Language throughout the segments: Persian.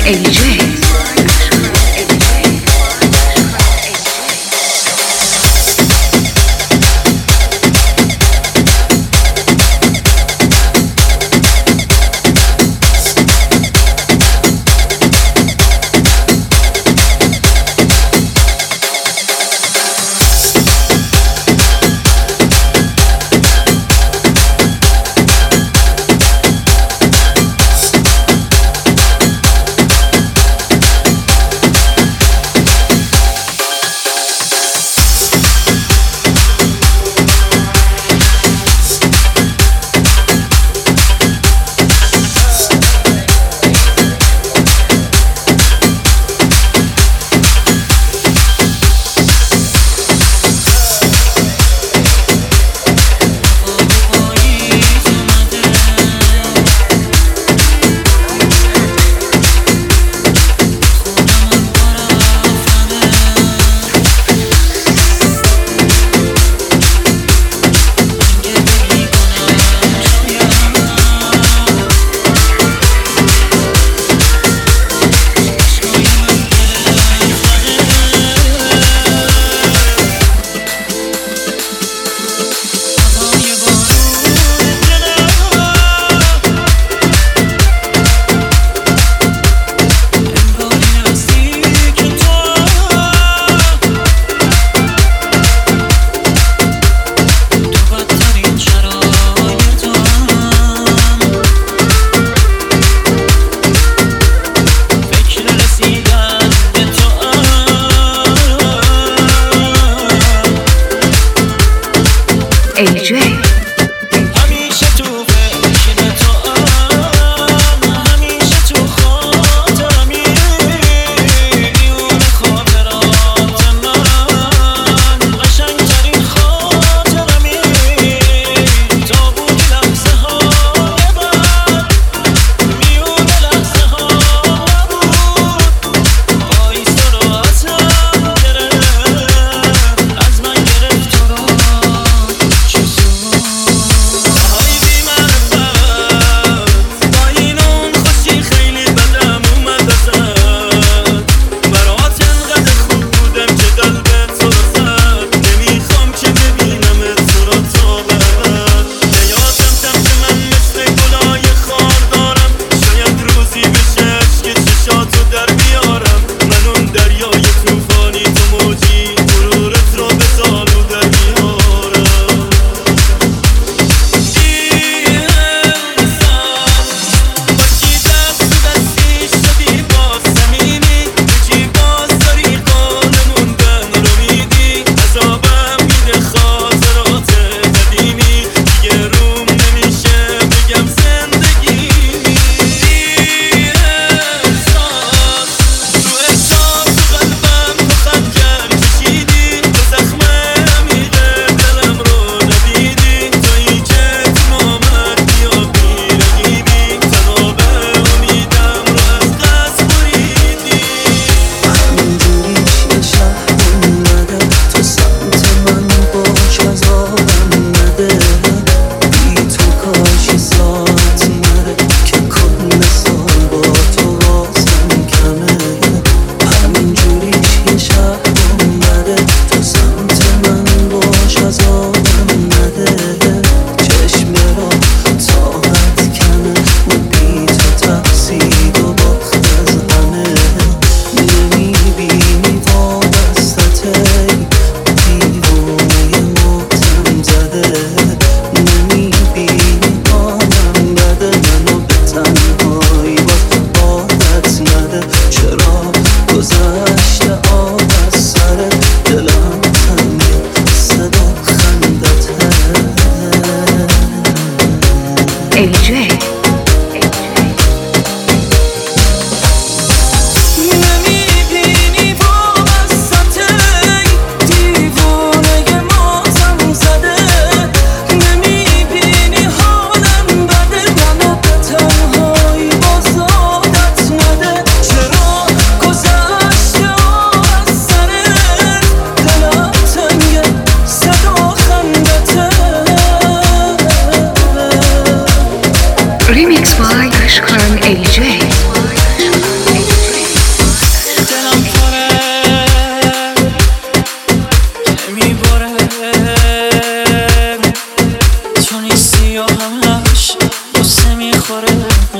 AJ. AJ. میبره، تو نیستی و همش قصه میخوره.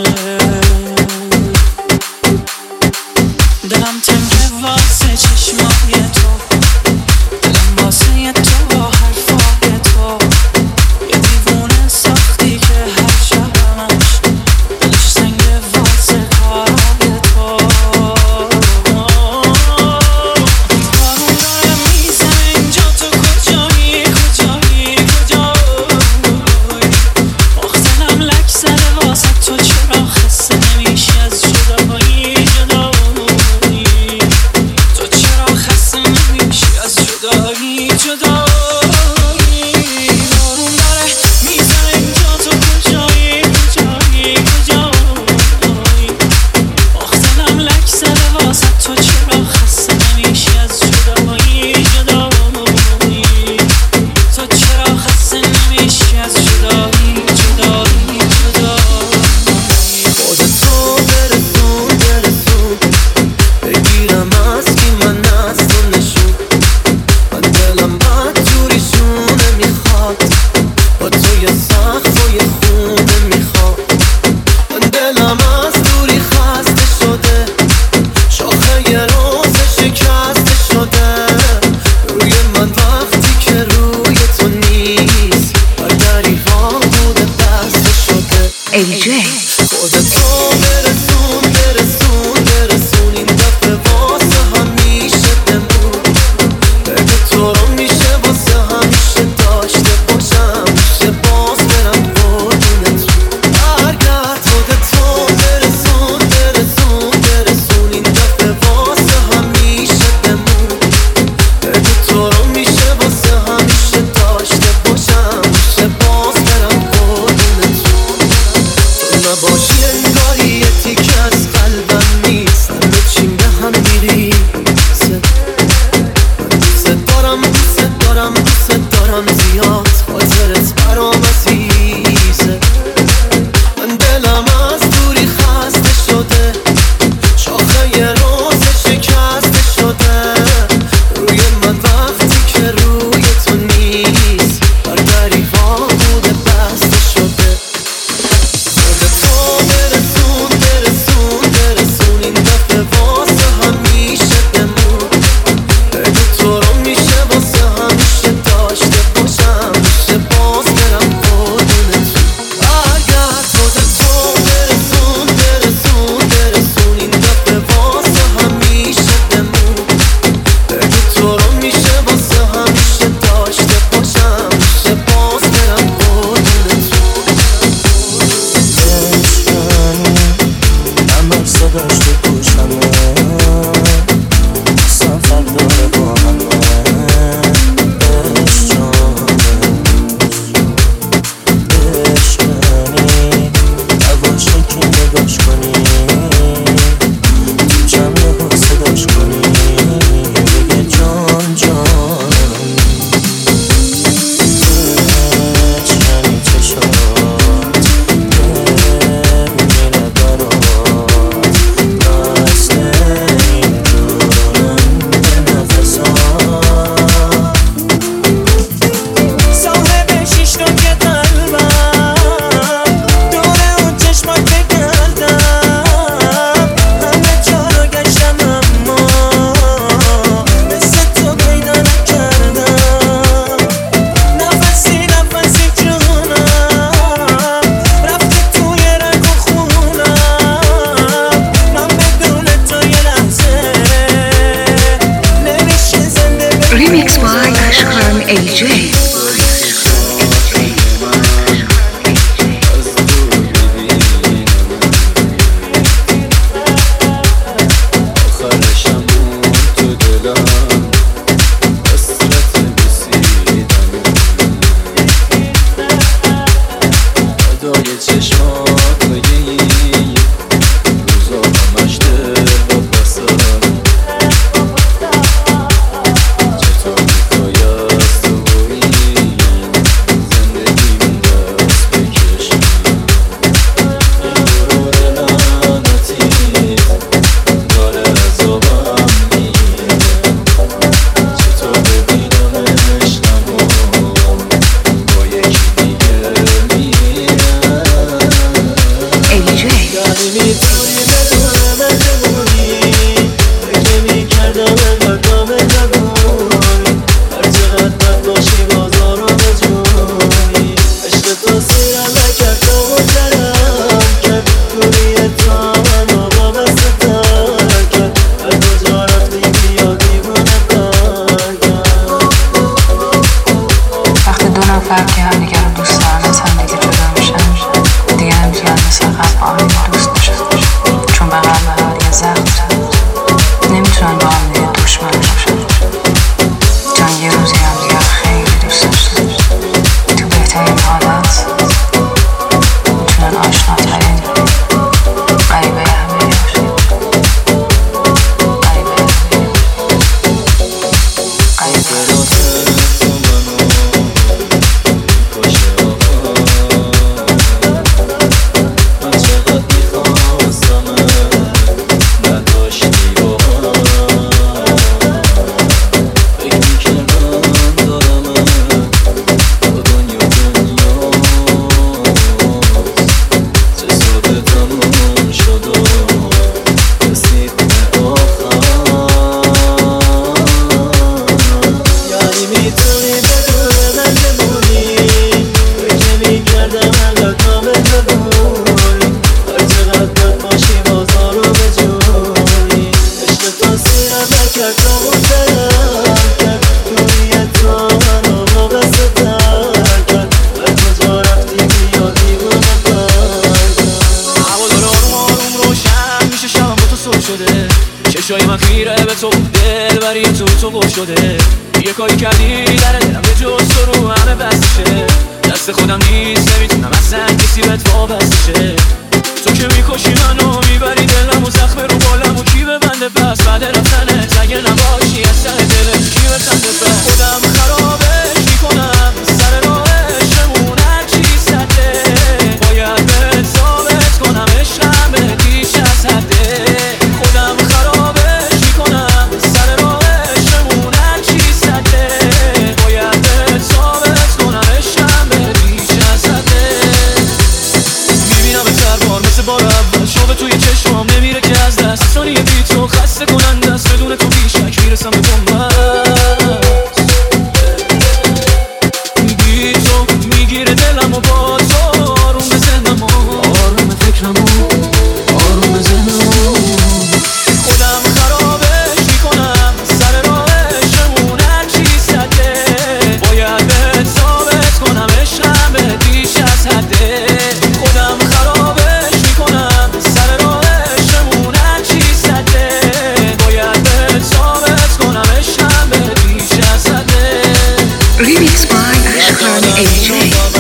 دلم تنگه واسه چشمای تو، دلم واسه تو حرفای تو. یه دیوونه ساختی که هر شبمش دلش سنگه واسه کارای تو. بارون داره میزنه اینجا، تو کجایی کجایی کجایی؟ آخ دلم لک زده واسه تو، چرا خسته نمیشی از جدایی جدایی؟ تو چرا خسته نمیشی از جدایی جدایی؟ بارون داره میزنه اینجا، تو کجایی کجایی کجایی؟ آخ دلم لک زده واسه تو، چرا خسته نمیشی از جدایی جدایی؟ تو چرا خسته نمیشی از جدایی جدایی جدایی؟ خودتو برسون بگیرم از کی من از تو نشون. من دلم بد جوریشونه میخواد، با تو یه سقف و یه خونه میخواد. من دلم از دوری خسته شده، شاخه یه روز شکسته شده. روی من وقتی که روی تو نیست، بر دریغا بوده بسته شده. AJ خودتو برسون این دفعه واسه همیشه بمون. بگو تو رو میشه واسه همیشه داشته باشم، میشه باز برم قربونت. برگرد خودتو برسون این دفعه واسه همیشه بمون. بگو تو رو میشه واسه همیشه داشته باشم، میشه باز برم قربونت. تو نباشی انگاری یه تیکه از قلبم نیست، همه چیم به هم میریزه. من دوست دارم زیاد، خاطرت برام عزیزه. من دلم از دوری خسته شده، شاخه یه روز شکسته شده. روی من وقتی که روی تو نیست، بر دریغا بوده بسته شده. خودتو برسون این دفعه واسه همیشه بمون. بگو تو رو میشه واسه همیشه داشته باشم، میشه باز برم قربونت. برگرد خودتو برسون این دفعه واسه همیشه بمون. بگو تو رو میشه واسه همیشه داشته باشم، میشه باز برم قربونت. همه صداش تو گوشمه، سفر داره با همه. عشقنی نباشه که نگاش کنی، تو جمعه با صداش کنی، بگه جان جانم. عشقنی چشات میره برات، مثل اینجورم به نفسات. صاحب شیش رو که قلبم دوره اون چشمات بگردم. همه جا رو گشتم اما مثل تو پیدا نکردم. نفسی جونم رفتی توی رگ و خونم. من بدون تو یه لحظه نمیشه زنده بمونم. Remix by Ashkan AJ آخرشم تو دلم حسرت بسیدم. فدای چشمات بگی روزا همش دل و بسم. چطور میخوای از تو نفر که هم دیگر رو دوست دارن از هم دیگه جدا میشن دیگه نمیتونن مثل قبل با هم دوست باشن، چون بغل به هم دیگه زخم زدن، نمیتونن با هم دیگه دشمن باشن، چون یه روزی هم دیگه خیلی دوست داشتن. تو بهترین حالت میتونن آشناترین غریبه همه باشن. چشای من خیره به تو، دل بری تو گل شده. یه کاری کردی در دلم به جز تو رو همه بستشه. دست خودم نیست نمیتونم اصلا کسی بهت وابستشه. تو که میکشی منو میبری دلم و زخم رو بالم و کی ببنده پس بعد رفتنت اگه نباشی از ته دلت کی بخنده پس. خودم خرابش میکنم سر راهشمون هرچی سده. باید بهت ثابت کنم عشقم بهت بیش از حده. خودم خرابش میکنم سر راهشمون هرچی سده. باید بهت ثابت کنم عشقم بهت بیش از حده. میبینم سربار مثل بار اول شوق توی چشمام نمیره که از دست. ثانیه بی تو خسته کننده است، بدون تو بیشک میرسم به بنبست. بی تو میگیره دلم و با تو آروم به ذهنم و آروم فکرم و آروم به ذهنم و خودم خرابش میکنم سر راهشمون هرچی سده. باید بهت ثابت کنم عشقم بهت بیش از حده. خودم خرابش میکنم سر راهشمون هرچی سده. باید بهت ثابت کنم عشقم بهت بیش از حده. Remix by Ashkan AJ.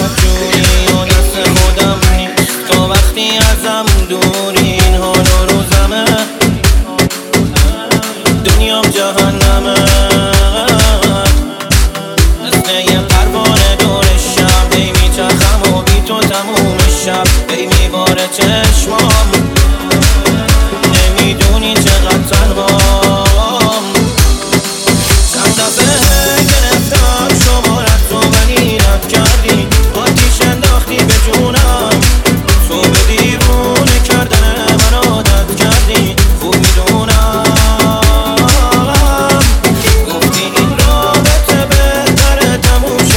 تو وقتی ازم دوری این حال و روزمه، دنیام جهنمه. مثل یه پروانه دور شب هی میچرخم و بی تو تموم شب هی میباره چشمام. نمیدونی چقدر تنهام. چند دفعه گرفتم شمارت رو ولی رد کردی. آتیش انداختی به جونم. تو به دیوونه کردن من عادت کردی. خوب میدونم گفتی این رابطه بهتره تموم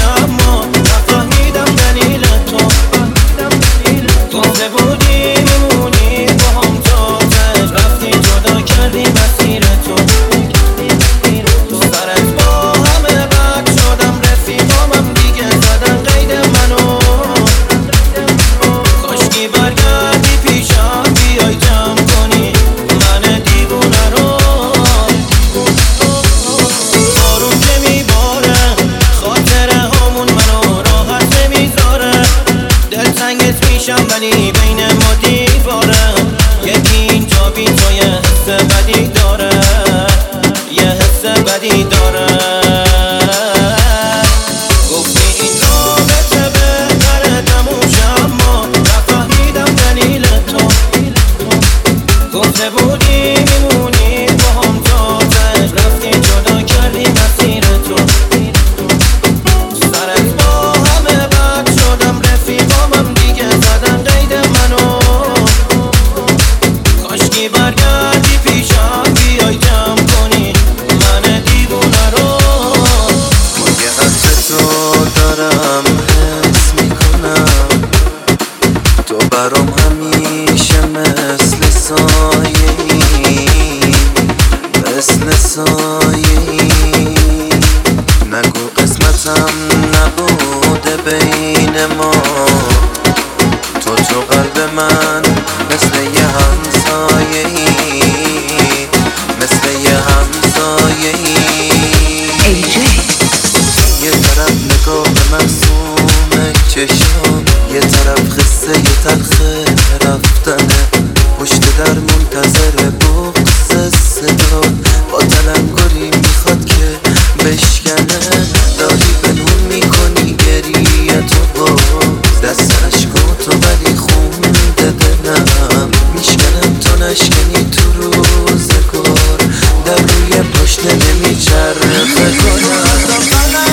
چشام یه طرف قصه یه تلخه رفتنه، پشت در منتظر بغض صدا با تلنگری میخواد که بشکنه. داری بنون میکنی گریه تو باز، دست عشقاتو ولی خونده دلم میشکنم تا نشکنی تو روزگار، در روی پاشنه نمیچرخه کنم.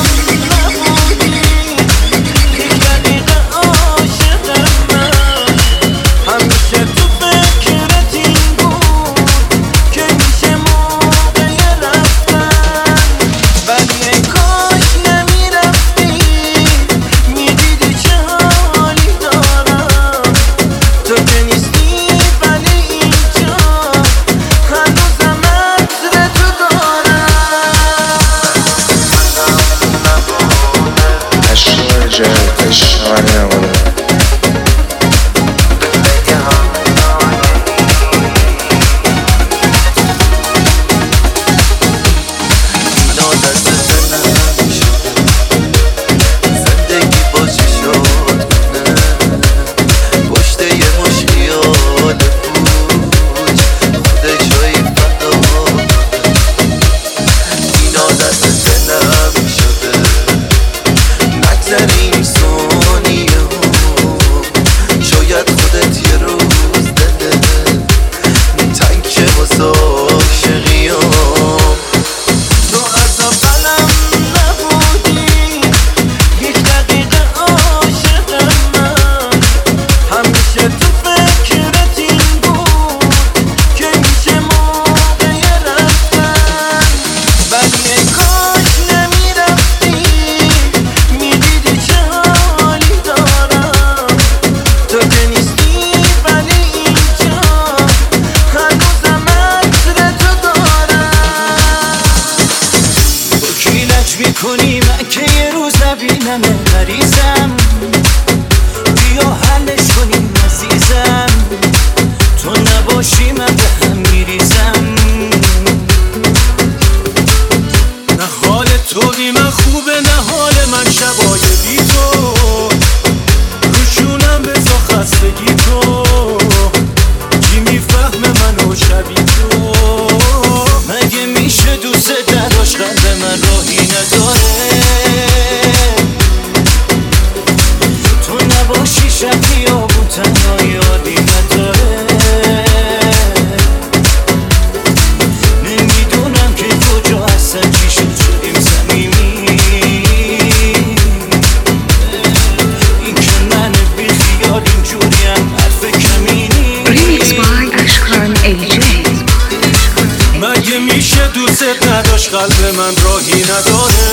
میکنی من که یه روز نبینم مریضم، بیا حلش کنیم عزیزم، تو نباشی من به هم میریزم. نه حال تو بی من خوبه نه حال من شبای بی تو، روشونم بزا خستگی تو، کی میفهمه منو شبی تو؟ مگه میشه دوست نداشت قلب من راهی نداره، تو نباشی شب خیابون تنهایی عادی نداره. نمیدونم که کجا هستن چی شد شدیم صمیمی، این که من بی خیال اینجوریم حرف کمینی. Remix by Ashkan AJ. مگه میشه دوست نداشت قلب من راهی نداره،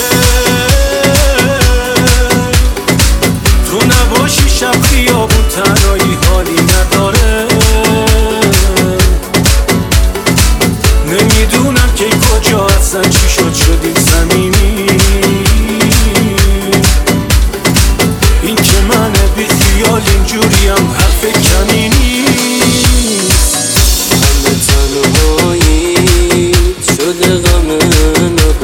تو نباشی شب خیابون تنهایی حالی نداره. نمیدونم که کجا هستن چی شد شدیم صمیمی، این که من بی خیال اینجوریم حرف کمی نیست. همه تنهایی شده غم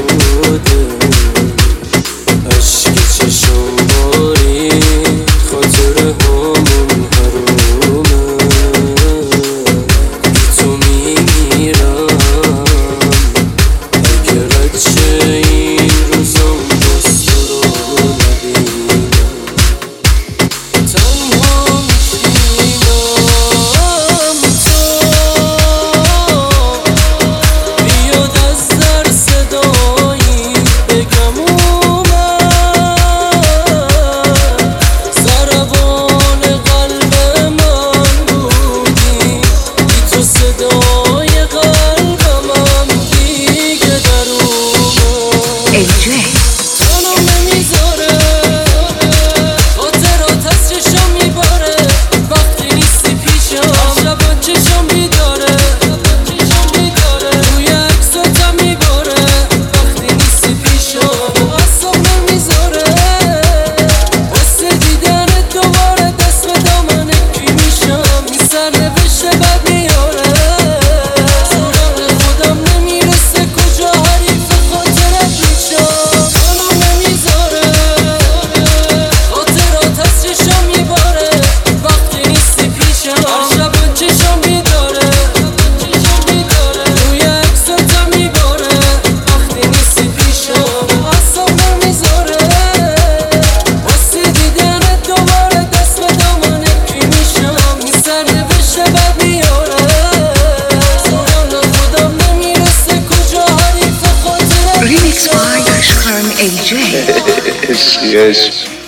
yes.